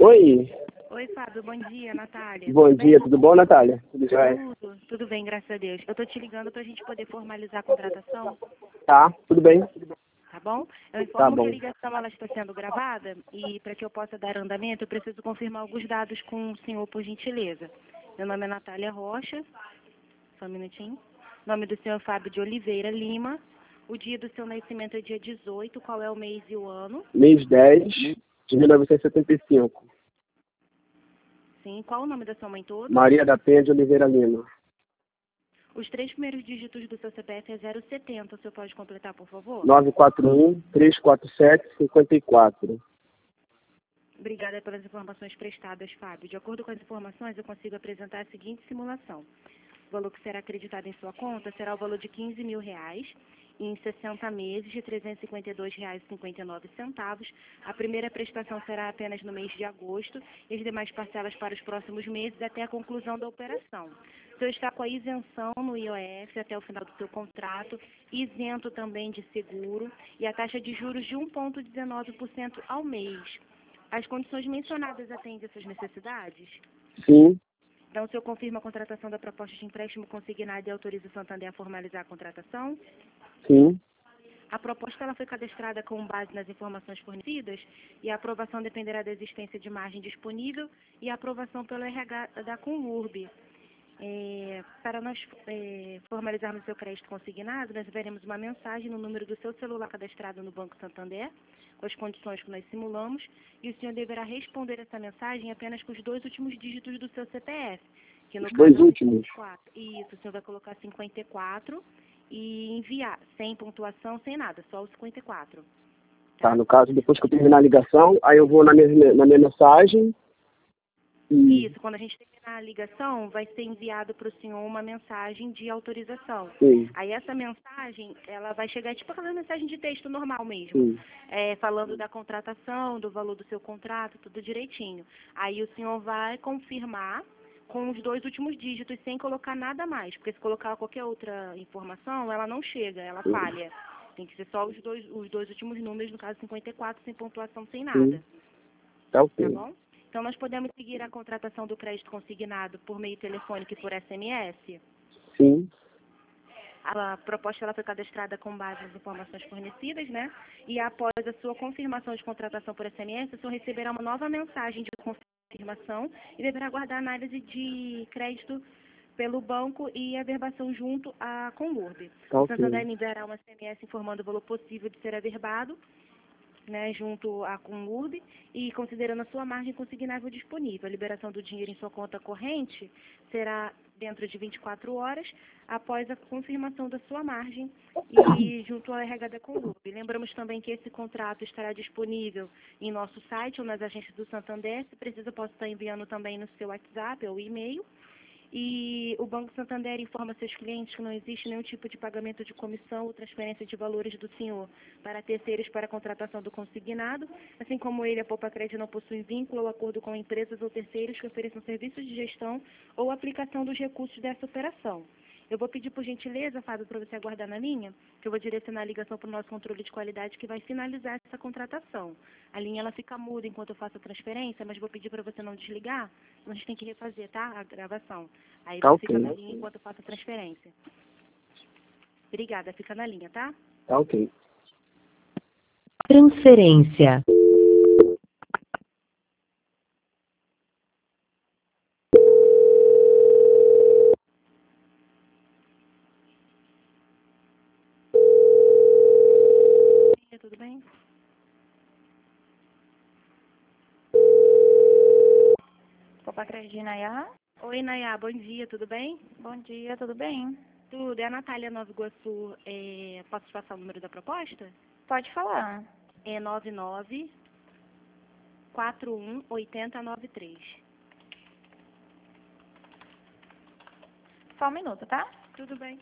Oi, Oi, Fábio, bom dia, Natália. bom Tudo dia, bem? tudo bom, Natália? Tudo jóia? Tudo bem, graças a Deus. Eu tô te ligando pra gente poder formalizar a contratação, Tá, tudo bem? tá bom? Eu Tá informo que a bom. ligação ela está sendo gravada e para que eu possa dar andamento, eu preciso confirmar alguns dados com o senhor, por gentileza. Meu nome é Natália Rocha, só um minutinho. Nome do senhor é Fábio de Oliveira Lima. O dia do seu nascimento é dia 18, qual é o mês e o ano? Mês 10 de 1975. Sim, qual o nome da sua mãe todo? Maria da Penha de Oliveira Lima. Os 3 primeiros dígitos do seu CPF é 070, o senhor pode completar, por favor? 941-347-54. Obrigada pelas informações prestadas, Fábio. De acordo com as informações, eu consigo apresentar a seguinte simulação. O valor que será acreditado em sua conta será o valor de R$15 mil em 60 meses de R$352,59. A primeira prestação será apenas no mês de agosto e as demais parcelas para os próximos meses até a conclusão da operação. O senhor está com a isenção no IOF até o final do seu contrato, isento também de seguro e a taxa de juros de 1,19% ao mês. As condições mencionadas atendem essas necessidades? Sim, Então, o senhor confirma a contratação da proposta de empréstimo consignado e autoriza o Santander a formalizar a contratação? sim. A proposta ela foi cadastrada com base nas informações fornecidas e a aprovação dependerá da existência de margem disponível e a aprovação pelo RH da Conurb. Para nós formalizarmos o seu crédito consignado, nós veremos uma mensagem no número do seu celular cadastrado no Banco Santander, com as condições que nós simulamos, e o senhor deverá responder essa mensagem apenas com os 2 últimos dígitos do seu CPF, que no Os caso dois é o últimos. 54. Isso, o senhor vai colocar 54 e enviar, sem pontuação, sem nada, só o 54. Tá, no caso, depois que eu terminar a ligação, aí eu vou na minha mensagem e... Isso, quando a gente terminar a ligação, vai ser enviado para o senhor uma mensagem de autorização. Sim, Aí essa mensagem, ela vai chegar tipo aquela mensagem de texto normal mesmo, sim. falando da contratação, do valor do seu contrato, tudo direitinho. Aí o senhor vai confirmar com os 2 últimos dígitos, sem colocar nada mais, porque se colocar qualquer outra informação, ela não chega, ela falha. Tem que ser só os dois últimos números, no caso 54, sem pontuação, sem nada. Sim. Tá Tá ok. bom? Então, nós podemos seguir a contratação do crédito consignado por meio telefônico e por SMS? Sim, A proposta ela foi cadastrada com base nas informações fornecidas, né? E após a sua confirmação de contratação por SMS, o senhor receberá uma nova mensagem de confirmação e deverá aguardar análise de crédito pelo banco e averbação junto à Conurb. tá O ok. Santander enviará uma SMS informando o valor possível de ser averbado, né, junto à Conurb e considerando a sua margem consignável disponível. A liberação do dinheiro em sua conta corrente será dentro de 24 horas após a confirmação da sua margem e junto ao RH da Conurb. Lembramos também que esse contrato estará disponível em nosso site ou nas agências do Santander. Se precisa, posso estar enviando também no seu WhatsApp ou e-mail. E o Banco Santander informa seus clientes que não existe nenhum tipo de pagamento de comissão ou transferência de valores do senhor para terceiros para a contratação do consignado, assim como ele, a Poupa Crédito não possui vínculo ou acordo com empresas ou terceiros que ofereçam serviços de gestão ou aplicação dos recursos dessa operação. Eu vou pedir, por gentileza, Fábio, para você aguardar na linha, que eu vou direcionar a ligação para o nosso controle de qualidade que vai finalizar essa contratação. A linha ela fica muda enquanto eu faço a transferência, mas vou pedir para você não desligar, a gente tem que refazer, tá? A gravação. Aí Tá você ok. fica na linha enquanto eu faço a transferência. Obrigada, fica na linha, tá? Tá ok. Transferência. Tudo bem? Copa Crédito de Nayá? Oi, Nayá, bom dia, tudo bem? Bom dia, tudo bem? Tudo, é a Natália Nova Iguaçu. Posso te passar o número da proposta? Pode falar. É 99418093. Só um minuto, tá? Tudo bem.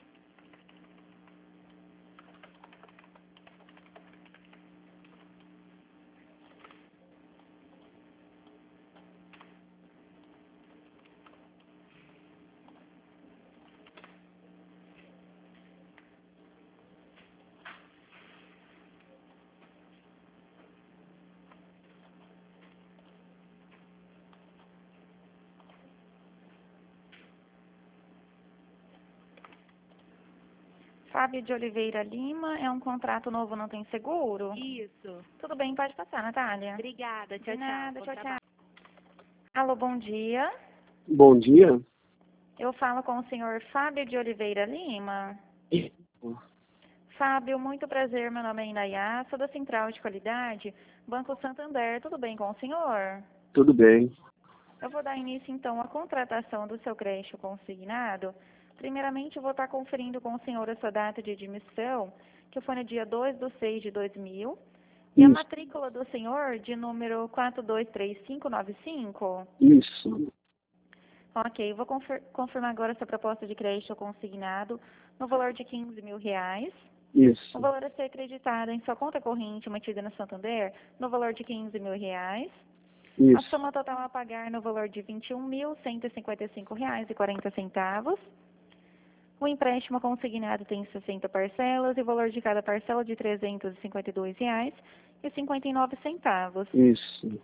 Fábio de Oliveira Lima, é um contrato novo, não tem seguro? Isso. Tudo bem, pode passar, Natália. Obrigada. Tchau, De nada, tchau. tchau, Bom tchau. Alô, bom dia. Bom dia. Eu falo com o senhor Fábio de Oliveira Lima. Fábio, muito prazer, meu nome é Inayá, sou da Central de Qualidade, Banco Santander, tudo bem com o senhor? Tudo bem. Eu vou dar início, então, à contratação do seu crédito consignado. Primeiramente, eu vou estar conferindo com o senhor a sua data de admissão, que foi no dia 2/6/2000, e a Isso. matrícula do senhor de número 423595. Isso. Ok, eu vou confirmar agora essa proposta de crédito consignado no valor de R$ 15.000. Isso. O valor a ser acreditado em sua conta corrente mantida na Santander no valor de R$ 15.000. A Isso. soma total a pagar no valor de R$ 21.155,40. O empréstimo consignado tem 60 parcelas e o valor de cada parcela de R$ 352,59. Isso.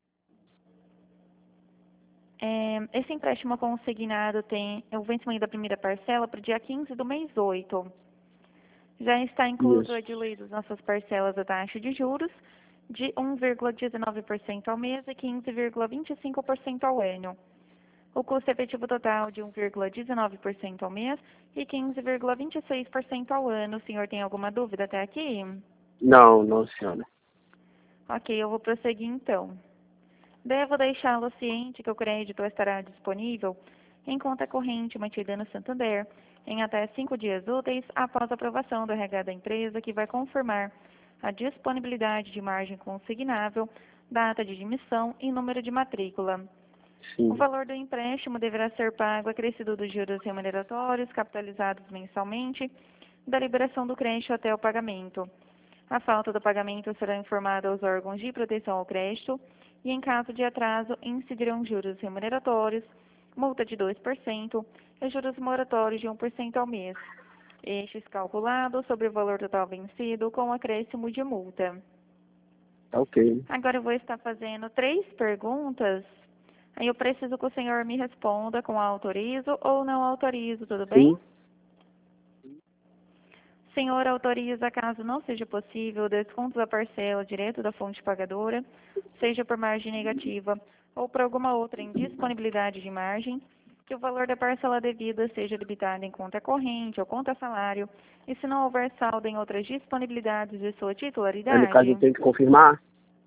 Esse empréstimo consignado tem o vencimento da primeira parcela para o dia 15 do mês 8. Já está incluso Isso. diluídos nossas parcelas da taxa de juros de 1,19% ao mês e 15,25% ao ano. O custo efetivo total de 1,19% ao mês e 15,26% ao ano. O senhor tem alguma dúvida até aqui? Não, senhora. Ok, eu vou prosseguir então. Devo deixá-lo ciente que o crédito estará disponível em conta corrente mantida no Santander em até 5 dias úteis após a aprovação do RH da empresa, que vai confirmar a disponibilidade de margem consignável, data de admissão e número de matrícula. Sim. O valor do empréstimo deverá ser pago acrescido dos juros remuneratórios capitalizados mensalmente da liberação do crédito até o pagamento. A falta do pagamento será informada aos órgãos de proteção ao crédito e, em caso de atraso, incidirão juros remuneratórios, multa de 2% e juros moratórios de 1% ao mês. Estes calculados sobre o valor total vencido com acréscimo de multa. Ok. Agora eu vou estar fazendo 3 perguntas. Aí eu preciso que o senhor me responda com autorizo ou não autorizo, tudo bem? Sim. O senhor autoriza, caso não seja possível, o desconto da parcela direto da fonte pagadora, seja por margem negativa ou por alguma outra indisponibilidade de margem, que o valor da parcela devida seja debitado em conta corrente ou conta salário, e se não houver saldo em outras disponibilidades de sua Aí, titularidade. no caso, eu tenho que confirmar?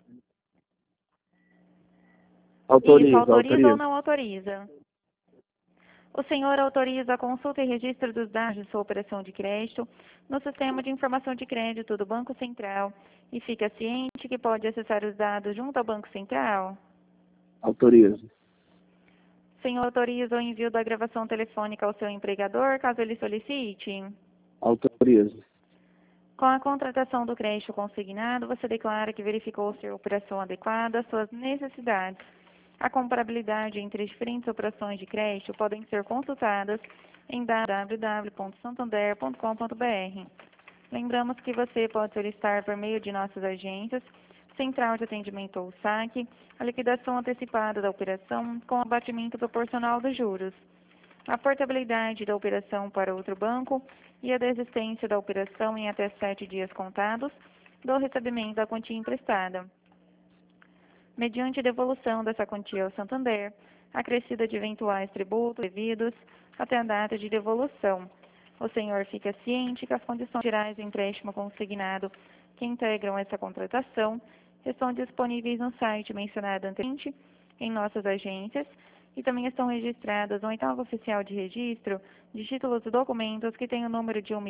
Isso, Autorizo, autoriza ou autorizo. não autoriza? O senhor autoriza a consulta e registro dos dados de sua operação de crédito no Sistema de Informação de Crédito do Banco Central e fica ciente que pode acessar os dados junto ao Banco Central? Autorizo. O senhor autoriza o envio da gravação telefônica ao seu empregador, caso ele solicite? Autorizo. Com a contratação do crédito consignado, você declara que verificou ser a operação adequada às suas necessidades. A comparabilidade entre as diferentes operações de crédito podem ser consultadas em www.santander.com.br. Lembramos que você pode solicitar por meio de nossas agências, Central de Atendimento ou SAC, a liquidação antecipada da operação com abatimento proporcional dos juros, a portabilidade da operação para outro banco e a desistência da operação em até 7 dias contados do recebimento da quantia emprestada, mediante devolução dessa quantia ao Santander, acrescida de eventuais tributos devidos até a data de devolução. O senhor fica ciente que as condições gerais do empréstimo consignado que integram essa contratação estão disponíveis no site mencionado anteriormente, em nossas agências, e também estão registradas no oitavo oficial de registro de títulos e documentos que tem o número de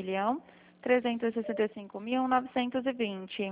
1.365.920.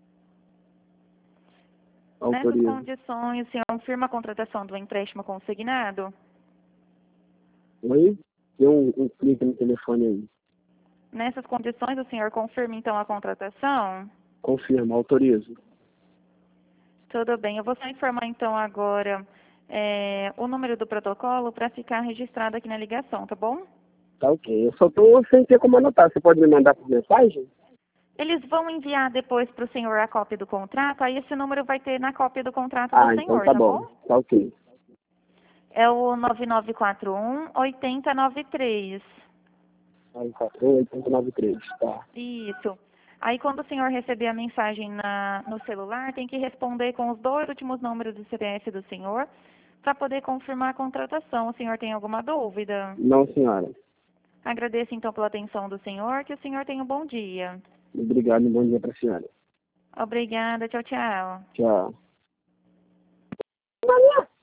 Nessas Autorizo. condições, o senhor confirma a contratação do empréstimo consignado? Oi? Tem um clique no telefone aí. Nessas condições, o senhor confirma, então, a contratação? Confirma, autorizo. Tudo bem. Eu vou só informar, então, agora o número do protocolo para ficar registrado aqui na ligação, tá bom? Tá ok. Eu só tô sem ter como anotar. Você pode me mandar por mensagem? Eles vão enviar depois para o senhor a cópia do contrato, aí esse número vai ter na cópia do contrato do Então senhor, tá tá bom. bom? Tá ok. É o 9941-8093. 948.93, tá. Isso. Aí, quando o senhor receber a mensagem no celular, tem que responder com os 2 últimos números do CPF do senhor para poder confirmar a contratação. O senhor tem alguma dúvida? Não, senhora. Agradeço, então, pela atenção do senhor. Que o senhor tenha um bom dia. Obrigado e bom dia para a senhora. Obrigada. Tchau, tchau. Tchau.